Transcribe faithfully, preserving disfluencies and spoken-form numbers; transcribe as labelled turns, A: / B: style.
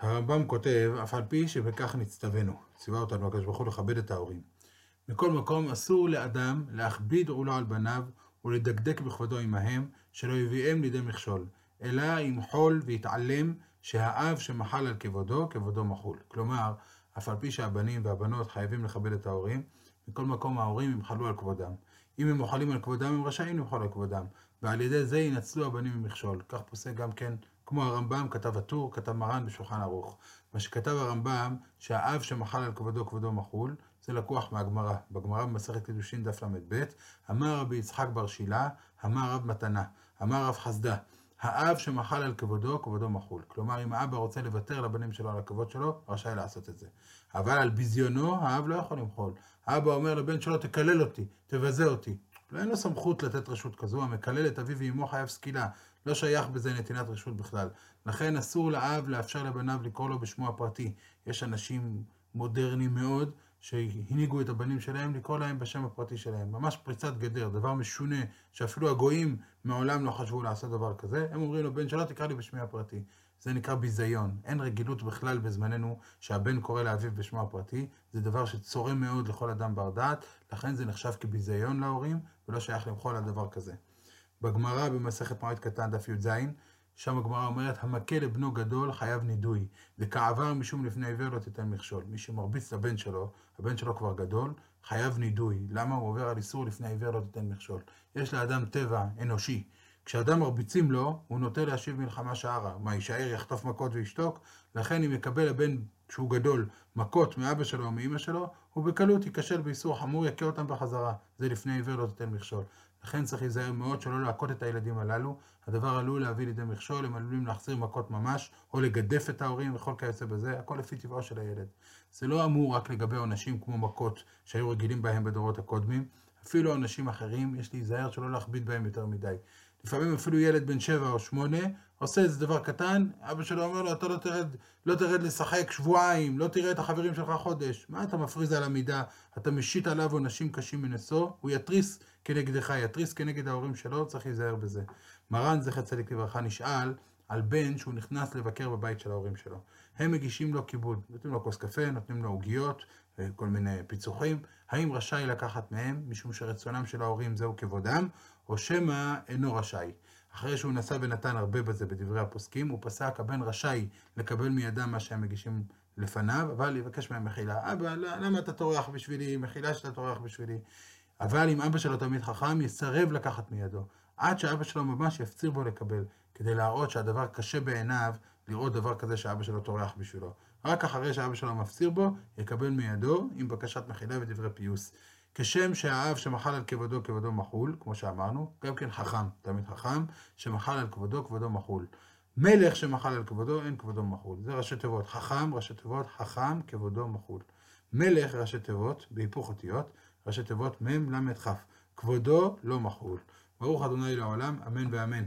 A: הרמב"ם כותב, אף על פי שבכך נצטווינו, ציווה אותנו הקדוש ברוך הוא לכבד את ההורים. מכל מקום אסור לאדם להכביד עולו על בניו ולדקדק בכבודו עמהם, שלא יביאם לידי מכשול, אלא ימחול ויתעלם שהאב שמחל על כבודו, כבודו מחול. כלומר, אף על פי שהבנים והבנות חייבים לכבד את ההורים, מכל מקום ההורים ימחלו על כבודם. אם הם מוחלים על כבודם, הם רשאים למחול על כבודם, ועל ידי זה ינצלו הבנים ממכשול. כך פוסק גם כן, כמו הרמב"ם, כתב הטור, כתב מרן בשולחן ערוך. מה שכתב הרמב"ם, שהאב שמחל על כבודו, כבודו מחול, זה לקוח מהגמרא. בגמרא במסכת קידושין דף ל"ב, אמר רבי יצחק בר שילה, אמר רב מתנה, אמר רב חסדה, האב שמחל על כבודו, כבודו מחול. כלומר, אם האבא רוצה לוותר לבנים שלו על הכבוד שלו, רשאי לעשות את זה. אבל על ביזיונו, האב לא יכול למחול. האבא אומר לבן שלו, תקלל אותי, תבזה אותי. לא אין לו סמכות לתת רשות כזו, המקלל את אביו ואמו חייב סקילה. לא שייך בזה נתינת רשות בכלל. לכן אסור לאב לאפשר לבניו לקרוא לו בשמו הפרטי. יש אנשים מודרניים מאוד שהנהיגו את הבנים שלהם לקרוא להם בשם הפרטי שלהם. ממש פריצת גדר, דבר משונה, שאפילו הגויים מעולם לא חשבו לעשות דבר כזה. הם אומרים לו, בן שלא תקרא לי בשמי הפרטי. זה נקרא ביזיון. אין רגילות בכלל בזמננו שהבן קורא לאביו בשמו הפרטי. זה דבר שצורם מאוד לכל אדם בר דעת, לכן זה נחשב כביזיון להורים, ולא שייך למחול על דבר כזה. בגמרא במסכת מועד קטן דף י"ז, שם הגמרא אומרת, המכה לבנו גדול חייב נידוי, וכעבר משום לפני עיוור לא תיתן מכשול. מי שמרביץ לבן שלו, הבן שלו כבר גדול, חייב נידוי. למה? הוא עובר על איסור לפני עיוור לא תיתן מכשול. יש לאדם טבע אנושי. כשאדם מרביצים לו, הוא נוטה להשיב מלחמה שערה. מה, יישאר, יחטוף מכות וישתוק? לכן אם יקבל הבן שהוא גדול מכות מאבא שלו או מאמא שלו, הוא בקלות ייכשל באיסור חמור, יקה אותם בחזרה. זה לפני עיוור לא תיתן מכשול. לכן צריך להיזהר מאוד שלא להכות את הילדים הללו. הדבר עלול להביא לידי מכשול, הם עלולים להחזיר מכות ממש, או לגדף את ההורים וכל כיוצא בזה, הכל לפי טבעו של הילד. זה לא אמור רק לגבי עונשים כמו מכות שהיו רגילים בהם בדורות הקודמים, אפילו עונשים אחרים יש להיזהר שלא להכביד בהם יותר מדי. לפעמים אפילו ילד בן שבע או שמונה עושה איזה דבר קטן, אבא שלו אומר לו, אתה לא תרד, לא תרד לשחק שבועיים, לא תראה את החברים שלך חודש. מה אתה מפריז על המידה? אתה משית עליו עונשים קשים מנשוא, הוא יתריס כנגדך, יתריס כנגד ההורים שלו, צריך להיזהר בזה. מרן זכר צדיק לברכה נשאל על בן שהוא נכנס לבקר בבית של ההורים שלו. הם מגישים לו כיבוד, נותנים לו כוס קפה, נותנים לו עוגיות וכל מיני פיצוחים. האם רשאי לקחת מהם, משום שרצונם של ההורים זהו כבודם, או שמא אינו רשאי? אחרי שהוא נסע ונתן הרבה בזה בדברי הפוסקים, הוא פסק, הבן רשאי לקבל מידם מה שהם מגישים לפניו, אבל יבקש מהם מחילה. אבא, למה אתה טורח בשבילי? מחילה שאתה טורח בשבילי. אבל אם אבא שלו תמיד חכם, יסרב לקחת מידו, עד שאבא שלו ממש יפציר בו לקבל, כדי להראות שהדבר קשה בעיניו, לראות דבר כזה שאבא שלו טורח בשבילו. רק אחרי שאבא שלו מפציר בו, יקבל מידו עם בקשת מחילה ודברי פיוס. כשם שהאב שמחל על כבודו, כבודו מחול, כמו שאמרנו, גם כן חכם, תמיד חכם, שמחל על כבודו, כבודו מחול. מלך שמחל על כבודו, אין כבודו מחול. זה ראשי תיבות. חכם, ראשי תיבות, חכם, כבודו מחול. מלך, ראשי תיבות, בהיפוך אותיות, ראשי תיבות מם למד כף. כבודו לא מחול. ברוך ה' לעולם, אמן ואמן.